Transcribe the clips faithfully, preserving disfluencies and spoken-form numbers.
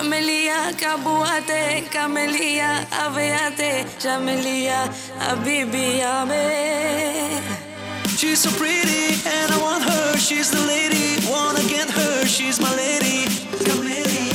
Camelia, Kabuate, Camelia, Aveate, Jamelia, Habibi, Abe. She's so pretty and I want her, she's the lady. Wanna get her, she's my lady. Camelia.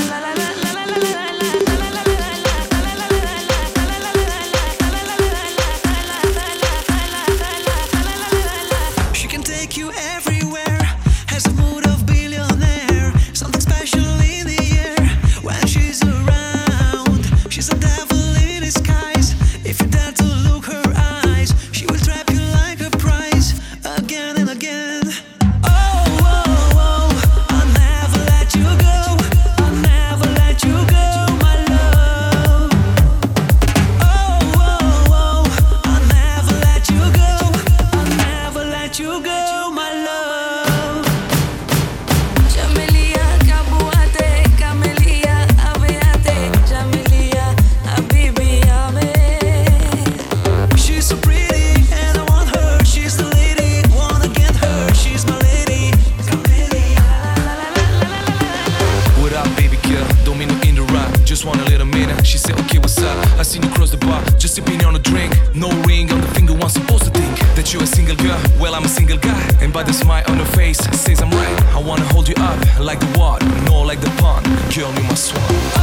She can take you everywhere, has a mood of billionaire. Something special in the air when she's around. She's a devil in disguise. If you dare to look her eyes, she will trap you like a prize again and again. Oh, oh, oh, I'll never let you go. I'll never let you go, my love. Oh, oh, oh, I'll never let you go. I'll never let you go, my love. Jamelia, Kabuate, Camelia, Aveate, Jamelia, Habibi, Abe. She's so pretty and I want her, she's the lady. Wanna get her, she's my lady. Camelia. What up, baby girl? Don't mean to interrupt, just want a little minute. She said, okay, what's up? I seen you cross the bar, just sipping on a drink. No ring on the finger, one supposed to think that you're a single girl. Well, I'm a single guy, and by the smile on her face says I'm right. I wanna hold you up like the water, no like the pond. Girl, me my swan.